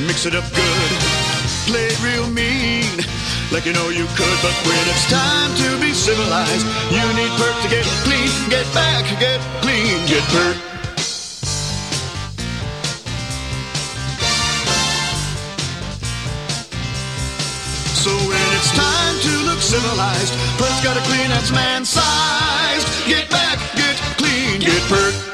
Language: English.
Mix it up good, play it real mean, like you know you could. But when it's time to be civilized, you need Perk to get clean, get back, get clean, get Perk. So when it's time to look civilized, Perk's got a clean that's man-sized. Get back, get clean, get Perk.